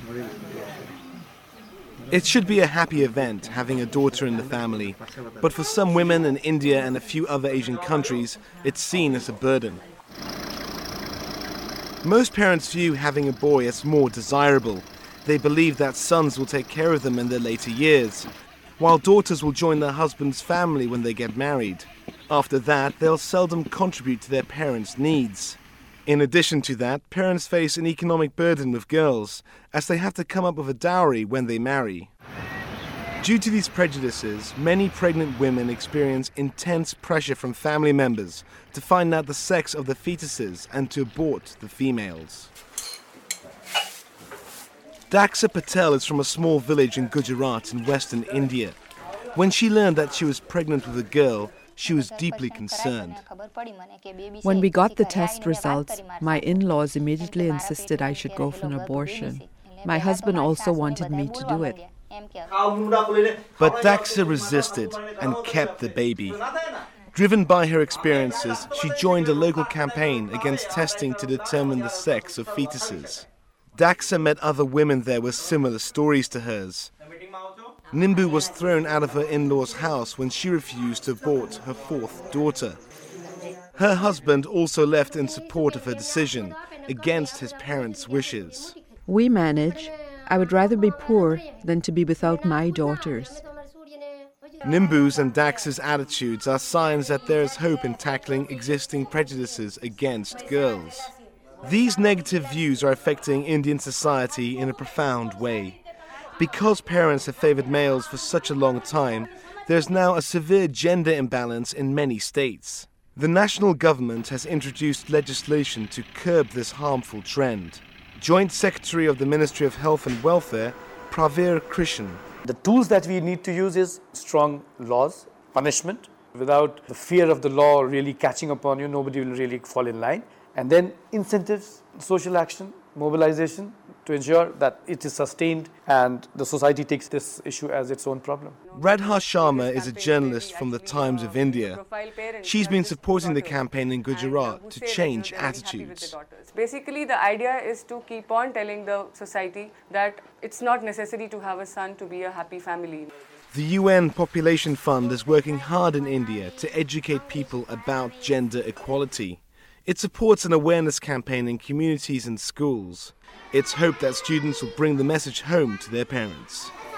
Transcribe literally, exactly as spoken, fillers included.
It should be a happy event having a daughter in the family, but for some women in India and a few other Asian countries, it's seen as a burden. Most parents view having a boy as more desirable. They believe that sons will take care of them in their later years, while daughters will join their husband's family when they get married. After that, they'll seldom contribute to their parents' needs. In addition to that, parents face an economic burden with girls, as they have to come up with a dowry when they marry. Due to these prejudices, many pregnant women experience intense pressure from family members to find out the sex of the fetuses and to abort the females. Daxa Patel is from a small village in Gujarat in western India. When she learned that she was pregnant with a girl, she was deeply concerned. When we got the test results, my in-laws immediately insisted I should go for an abortion. My husband also wanted me to do it. But Daxa resisted and kept the baby. Driven by her experiences, she joined a local campaign against testing to determine the sex of fetuses. Daxa met other women there with similar stories to hers. Nimbu was thrown out of her in-laws' house when she refused to abort her fourth daughter. Her husband also left in support of her decision, against his parents' wishes. We manage. I would rather be poor than to be without my daughters. Nimbu's and Daxa's attitudes are signs that there is hope in tackling existing prejudices against girls. These negative views are affecting Indian society in a profound way. Because parents have favored males for such a long time, there's now a severe gender imbalance in many states. The national government has introduced legislation to curb this harmful trend. Joint Secretary of the Ministry of Health and Welfare, Pravir Krishan. The tools that we need to use is strong laws, punishment. Without the fear of the law really catching upon you, nobody will really fall in line. And then incentives, social action, mobilization to ensure that it is sustained and the society takes this issue as its own problem. Radha Sharma is a journalist from the Times of India. She's been supporting the campaign in Gujarat to change attitudes. Basically, the idea is to keep on telling the society that it's not necessary to have a son to be a happy family. The U N Population Fund is working hard in India to educate people about gender equality. It supports an awareness campaign in communities and schools. It's hoped that students will bring the message home to their parents.